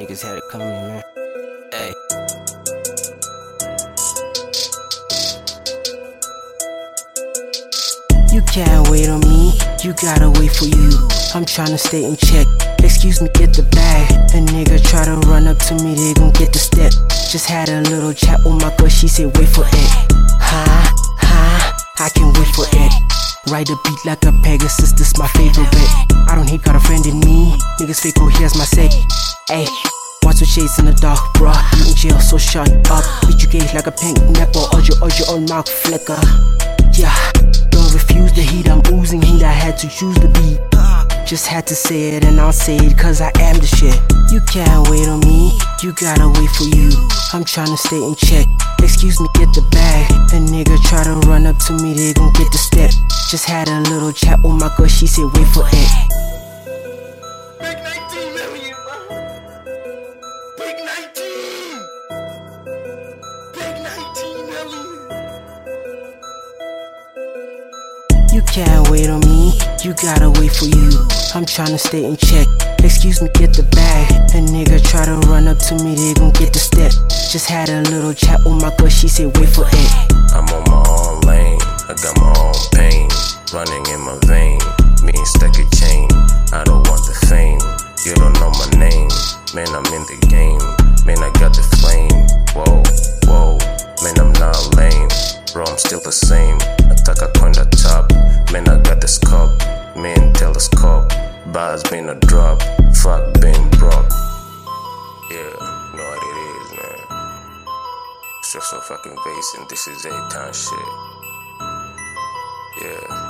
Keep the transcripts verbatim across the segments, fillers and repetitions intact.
Niggas had it coming, man. Hey. You can't wait on me, you gotta wait for you. I'm tryna stay in check. Excuse me, get the bag. A nigga try to run up to me, they gon' get the step. Just had a little chat with my girl, she said wait for it. Huh, huh, I can wait for it. Ride a beat like a Pegasus, this my favorite. I don't hate, got a friend in me. Niggas fake, oh here's my say. Ayy, watch with shades in the dark, bruh. You in jail, so shut up. Beat you gay like a pink nipple, or your, or your own mouth flicker. Yeah, don't refuse the heat, I'm oozing heat. I had to choose the beat. Just had to say it and I'll say it cause I am the shit. You can't wait on me, you gotta wait for you. I'm tryna stay in check. Excuse me, get the bag. A nigga try to run up to me, they gon' get the step. Just had a little chat with my girl, she said wait for it. Big nineteen million, bro. Big nineteen. Big nineteen million. You can't wait on me, you gotta wait for you. I'm tryna stay in check. Excuse me, get the bag. A nigga try to run up to me, they gon' get the step. Just had a little chat with my girl, she said wait for it. I'm on my own lane, I got my own pain running in my vein. Me and stack a chain, I don't want the fame. You don't know my name, man, I'm in the game. Man, I got the flame, whoa, whoa. Man, I'm not lame, bro, I'm still the same. Attack a coin the top, man, I got this cup. Man, telescope, bars been a drop. Fuck being broke. Yeah, you know what it is, man. It's just so fucking bass and this is A-Town shit. Yeah.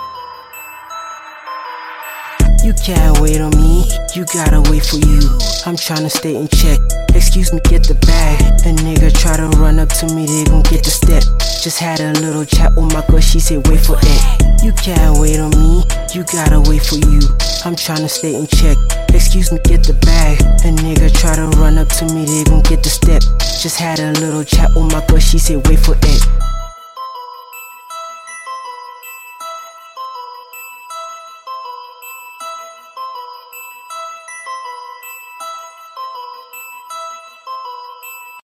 You can't wait on me, you gotta wait for you. I'm tryna stay in check. Excuse me, get the bag. A nigga try to run up to me, they gon' get the step. Just had a little chat with my girl, she said wait for it. You can't wait on me, you gotta wait for you. I'm tryna stay in check. Excuse me, get the bag. A nigga try to run up to me, they gon' get the step. Just had a little chat with my girl, she said wait for it.